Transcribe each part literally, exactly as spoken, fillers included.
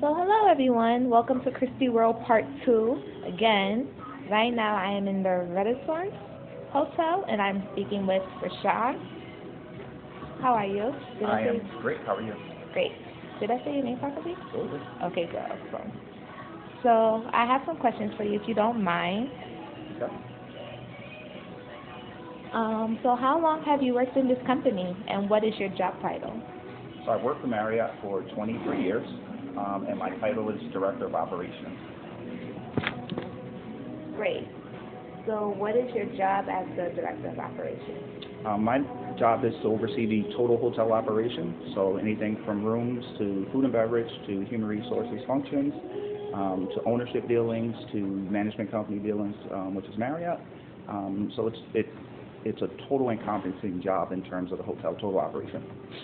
So hello everyone, welcome to Christy World Part two. Again, right now I am in the Renaissance Hotel and I'm speaking with Rashad. How are you? Did I, I am great. How are you? Great. Did I say your name properly? Absolutely. Okay, good. Awesome. So I have some questions for you if you don't mind. Okay. Um, so how long have you worked in this company and what is your job title? So I've worked for Marriott for twenty-three years, um, and my title is Director of Operations. Great. So what is your job as the Director of Operations? Um, my job is to oversee the total hotel operation, so anything from rooms to food and beverage to human resources functions, um, to ownership dealings to management company dealings, um, which is Marriott. Um, so it's it, it's a total encompassing job in terms of the hotel total operation.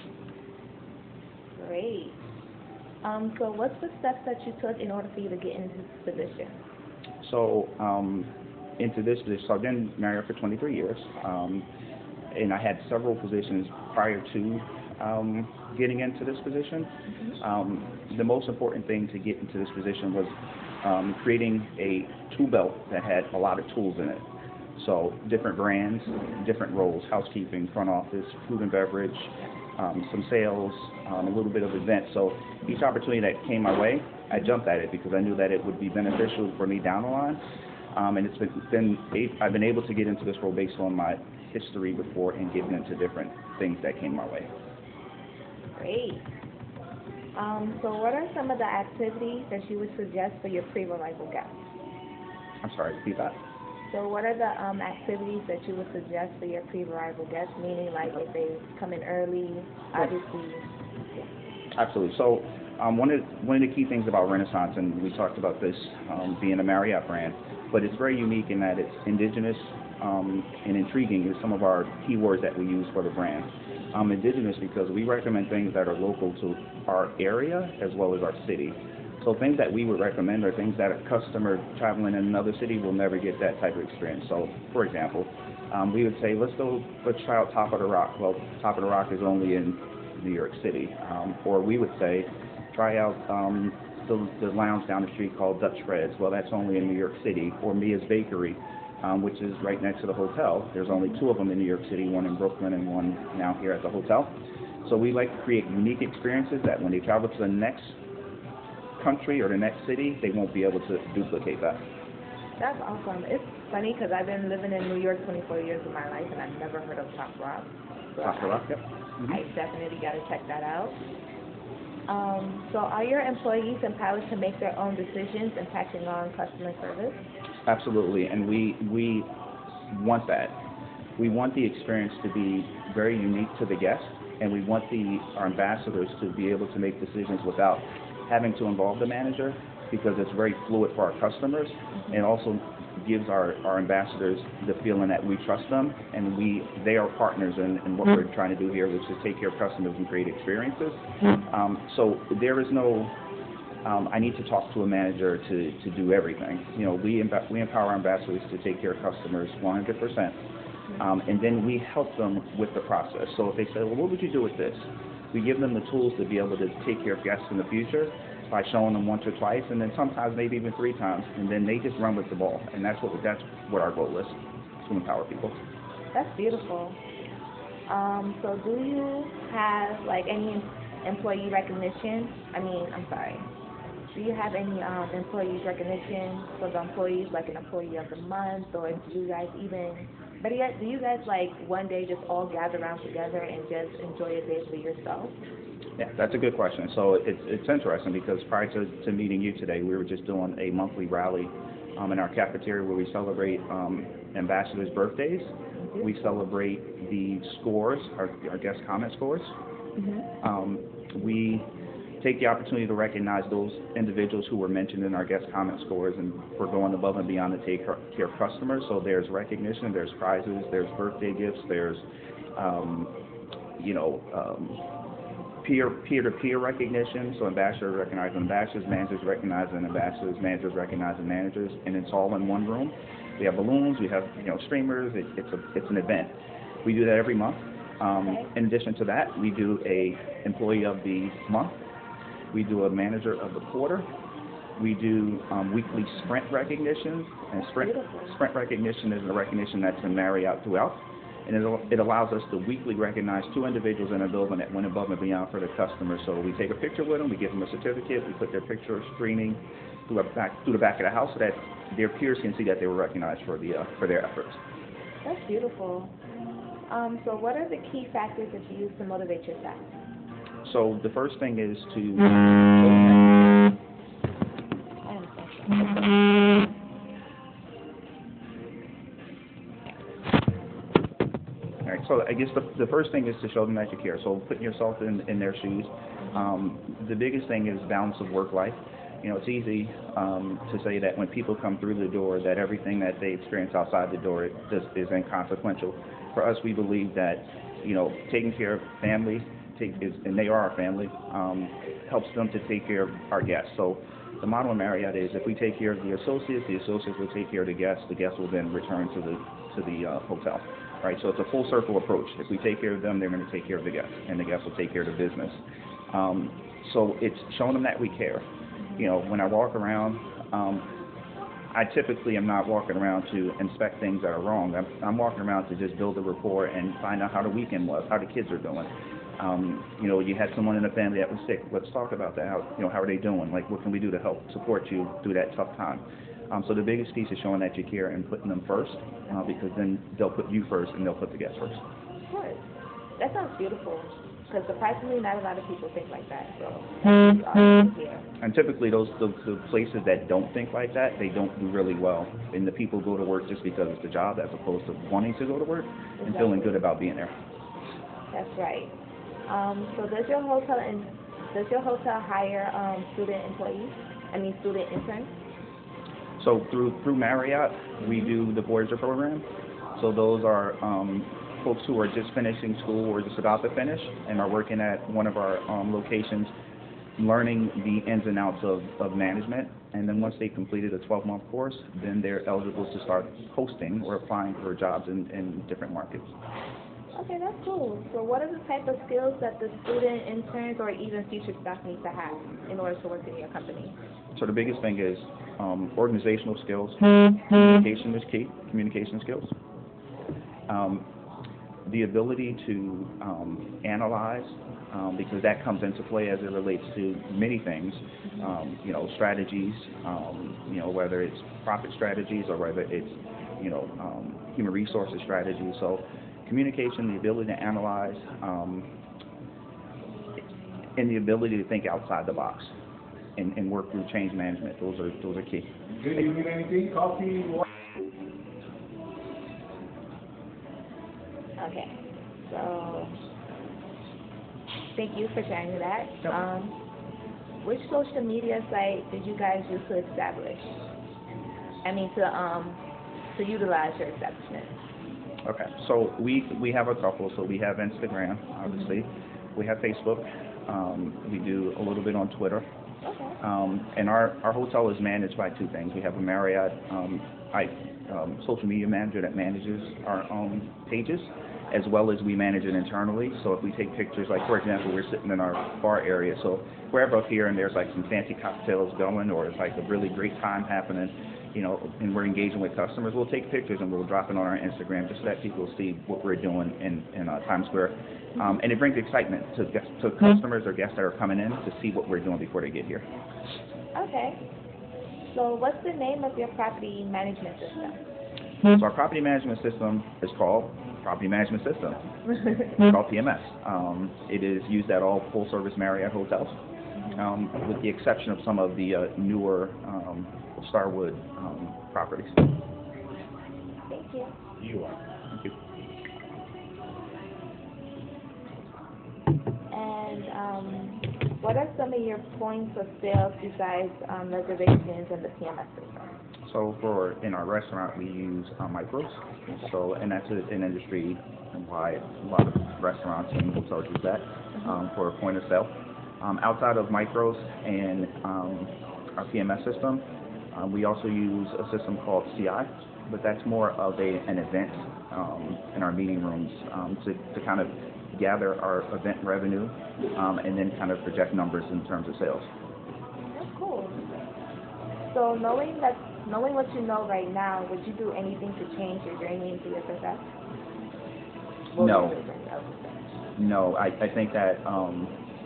Great. Um, so what's the steps that you took in order for you to get into this position? So um, into this position, so I've been Marriott for twenty-three years, um, and I had several positions prior to um, getting into this position. Mm-hmm. Um, the most important thing to get into this position was um, creating a tool belt that had a lot of tools in it. So different brands, different roles, housekeeping, front office, food and beverage, um, some sales, um, a little bit of events. So each opportunity that came my way, I jumped at it because I knew that it would be beneficial for me down the line. Um, and it's been, been, I've been able to get into this role based on my history before and getting into different things that came my way. Great. Um, so what are some of the activities that you would suggest for your pre-arrival guests? I'm sorry, repeat that. So what are the um, activities that you would suggest for your pre-arrival guests, meaning like if they come in early, obviously? Absolutely. So um, one, of, one of the key things about Renaissance, and we talked about this um, being a Marriott brand, but it's very unique in that it's indigenous um, and intriguing is some of our keywords that we use for the brand. Um, indigenous because we recommend things that are local to our area as well as our city. So things that we would recommend are things that a customer traveling in another city will never get that type of experience. So, for example, um, we would say, let's go, let's try out Top of the Rock. Well, Top of the Rock is only in New York City. Um, or we would say, try out um, the, the lounge down the street called Dutch Fred's. Well, that's only in New York City. Or Mia's Bakery, um, which is right next to the hotel. There's only two of them in New York City, one in Brooklyn and one now here at the hotel. So we like to create unique experiences that when they travel to the next country or the next city, they won't be able to duplicate that. That's awesome. It's funny because I've been living in New York twenty-four years of my life and I've never heard of Top Rock. So Top Rock, yep. Mm-hmm. I definitely got to check that out. Um, so are your employees empowered to make their own decisions impacting on customer service? Absolutely, and we we want that. We want the experience to be very unique to the guest, and we want the our ambassadors to be able to make decisions without having to involve the manager because it's very fluid for our customers mm-hmm. and also gives our, our ambassadors the feeling that we trust them and we they are partners in, in what mm-hmm. we're trying to do here, which is take care of customers and create experiences. Mm-hmm. Um, so there is no, um, I need to talk to a manager to, to do everything. You know, we, imba- we empower our ambassadors to take care of customers one hundred percent. Um, and then we help them with the process. So if they say, well, what would you do with this? We give them the tools to be able to take care of guests in the future by showing them once or twice, and then sometimes maybe even three times, and then they just run with the ball. And that's what that's what our goal is, to empower people. That's beautiful. Um, so do you have like any employee recognition? I mean, I'm sorry. Do you have any um, employees recognition for the employees, like an employee of the month, or do you guys even, but do you guys like one day just all gather around together and just enjoy a day for yourself? Yeah, that's a good question. So it's it's interesting because prior to, to meeting you today, we were just doing a monthly rally um, in our cafeteria where we celebrate um, ambassadors' birthdays. Mm-hmm. We celebrate the scores, our, our guest comment scores. Mm-hmm. Um, we take the opportunity to recognize those individuals who were mentioned in our guest comment scores and for going above and beyond to take care of customers. So there's recognition, there's prizes, there's birthday gifts, there's, um, you know, um, peer, peer-to-peer recognition. So ambassadors recognizing ambassadors, managers recognizing ambassadors, managers recognizing managers, and it's all in one room. We have balloons, we have, you know, streamers. It, it's, a, it's an event. We do that every month. Um, okay. In addition to that, we do a employee of the month. We do a manager of the quarter. We do um, weekly sprint recognitions, and sprint Beautiful. sprint recognition is a recognition that's been Marriott throughout, and it, al- it allows us to weekly recognize two individuals in a building that went above and beyond for the customer. So we take a picture with them, we give them a certificate, we put their picture screening through, a back, through the back of the house so that their peers can see that they were recognized for the uh, for their efforts. That's beautiful. Um, so what are the key factors that you use to motivate your staff? So the first thing is to I understand. All right, so I guess the, the first thing is to show them that you care. So putting yourself in, in their shoes. Um, the biggest thing is balance of work life. You know, it's easy um, to say that when people come through the door that everything that they experience outside the door is, is inconsequential. For us, we believe that, you know, taking care of family, take, is, and they are our family, um, helps them to take care of our guests. So the model in Marriott is if we take care of the associates, the associates will take care of the guests, the guests will then return to the to the uh, hotel. Right, so it's a full circle approach. If we take care of them, they're going to take care of the guests, and the guests will take care of the business. Um, so it's showing them that we care. You know, when I walk around, um, I typically am not walking around to inspect things that are wrong. I'm, I'm walking around to just build a rapport and find out how the weekend was, how the kids are doing. Um, you know, you had someone in the family that was sick. Let's talk about that. How, you know, how are they doing? Like, what can we do to help support you through that tough time? Um, so the biggest piece is showing that you care and putting them first, uh, because then they'll put you first and they'll put the guests first. Of course. That sounds beautiful. Because surprisingly, not a lot of people think like that. So that's really awesome to hear. And typically, those the, the places that don't think like that, they don't do really well. And the people go to work just because it's the job, as opposed to wanting to go to work and Exactly. feeling good about being there. That's right. Um, so does your hotel and does your hotel hire um, student employees? I mean, student interns? So through through Marriott, we do the Voyager program. So those are um, folks who are just finishing school or just about to finish and are working at one of our um, locations, learning the ins and outs of, of management. And then once they completed a twelve-month course, then they're eligible to start hosting or applying for jobs in, in different markets. Okay, that's cool. So what are the type of skills that the student interns or even future staff need to have in order to work in your company? So the biggest thing is um, organizational skills. Communication is key. Communication skills. Um, the ability to um, analyze, um, because that comes into play as it relates to many things. Um, you know, strategies. Um, you know, whether it's profit strategies or whether it's you know um, human resources strategies. So communication, the ability to analyze, um, and the ability to think outside the box. And, and work through change management. Those are those are key. Good evening, anything? Coffee, water? Okay. So thank you for sharing that. Yep. Um, which social media site did you guys use to establish? I mean, to um to utilize your establishment. Okay. So we we have a couple. So we have Instagram, obviously. We have Facebook. Um, we do a little bit on Twitter. Okay. Um, and our, our hotel is managed by two things. We have a Marriott um, I, um, social media manager that manages our own pages, as well as we manage it internally. So if we take pictures, like for example, we're sitting in our bar area, so we're up here and there's like some fancy cocktails going, or it's like a really great time happening, you know, and we're engaging with customers, we'll take pictures and we'll drop it on our Instagram just so that people see what we're doing in, in uh, Times Square. Um, and it brings excitement to guests, to customers or guests that are coming in to see what we're doing before they get here. Okay. So what's the name of your property management system? So our property management system is called Property Management System. It's called P M S. Um, it is used at all full-service Marriott hotels, um, with the exception of some of the uh, newer um, Starwood um, properties. Thank you. You are. Thank you. And um, what are some of your points of sales besides um, reservations and the P M S system? So for in our restaurant, we use uh, micros. So and that's a, an industry wide. A lot of restaurants and hotels use that um, for a point of sale. Um, outside of micros and um, our P M S system, um, we also use a system called C I, but that's more of a an event um, in our meeting rooms um, to to kind of gather our event revenue, um, and then kind of project numbers in terms of sales. That's cool. So knowing that, knowing what you know right now, would you do anything to change your journey into your success? Well, No. your journey, I would say. No, I, I think that um,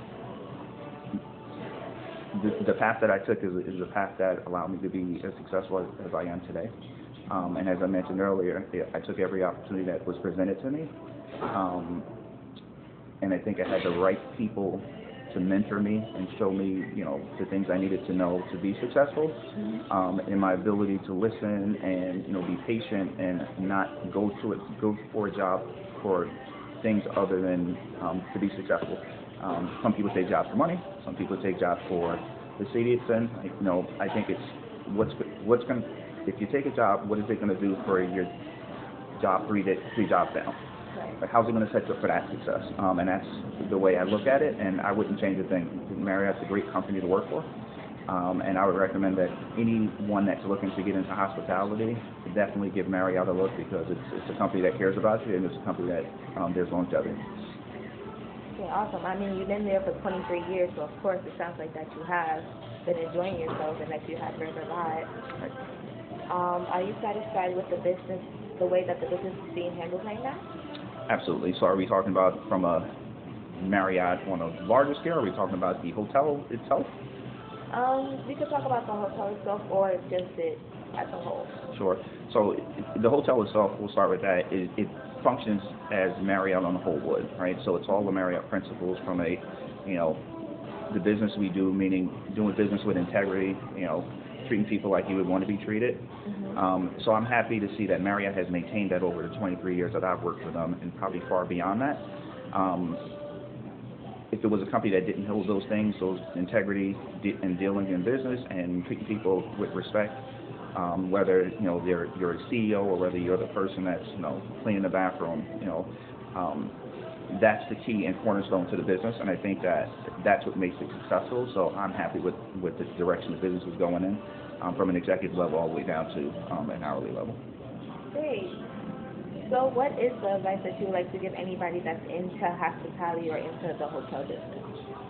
the, the path that I took is, is a path that allowed me to be as successful as, as I am today. Um, and as I mentioned earlier, I took every opportunity that was presented to me. Um, and I think I had the right people to mentor me and show me, you know, the things I needed to know to be successful. Um, and my ability to listen and, you know, be patient and not go to it, go for a job for things other than um, to be successful. Um, some people take jobs for money. Some people take jobs for the city it's in. Like, you know, I think it's what's what's going. If you take a job, what is it going to do for your job three day, three jobs down? Right. Like, how's it going to set you up for that success? Um, and that's the way I look at it. And I wouldn't change a thing. Marriott's a great company to work for. Um, and I would recommend that anyone that's looking to get into hospitality definitely give Marriott a look, because it's it's a company that cares about you, and it's a company that um, there's longevity. Okay, awesome. I mean, you've been there for twenty-three years, so of course it sounds like that you have been enjoying yourself and that you have been revived. Um, are you satisfied with the business, the way that the business is being handled right now? Absolutely. So are we talking about from a Marriott on a larger scale, or are we talking about the hotel itself? Um, we could talk about the hotel itself or just it as a whole. Sure. So it, the hotel itself, we'll start with that. It, it functions as Marriott on the whole would, right? So it's all the Marriott principles from a, you know, the business we do, meaning doing business with integrity, you know, treating people like you would want to be treated. Mm-hmm. Um, so I'm happy to see that Marriott has maintained that over the twenty-three years that I've worked with them, and probably far beyond that. Um, if it was a company that didn't hold those things, those integrity de- and dealing in business and treating people with respect, um, whether you know they're, you're a C E O or whether you're the person that's you know cleaning the bathroom, you know, um, that's the key and cornerstone to the business. And I think that that's what makes it successful. So I'm happy with, with the direction the business is going in, um, from an executive level all the way down to um, an hourly level. Great. So what is the advice that you would like to give anybody that's into hospitality or into the hotel business?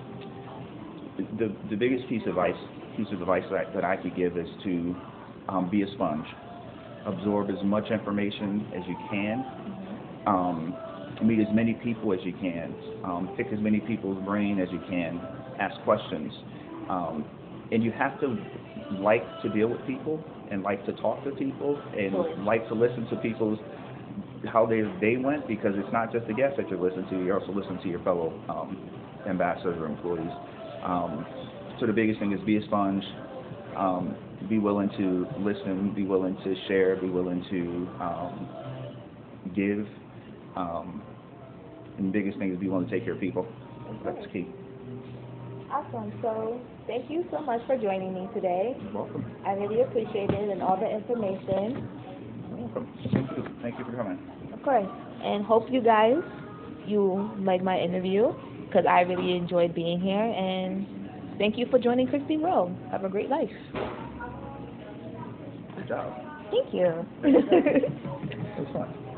The, the biggest piece of advice, piece of advice that, that I could give is to um, be a sponge. Absorb as much information as you can. Um, meet as many people as you can. Um, pick as many people's brain as you can. Ask questions. Um, and you have to like to deal with people and like to talk to people and like to listen to people's how their day went, because it's not just the guests that you're listening to, you're also listening to your fellow um, ambassadors or employees. Um, so the biggest thing is be a sponge, um, be willing to listen, be willing to share, be willing to um, give, um, and the biggest thing is be willing to take care of people. That's key. Awesome. So thank you so much for joining me today. You're welcome. I really appreciate it and all the information. You're welcome. Thank you. Thank you for coming. Of course. And hope you guys, you like my interview, because I really enjoyed being here. And thank you for joining Christy Rowe. Have a great life. Good job. Thank you. It was fun.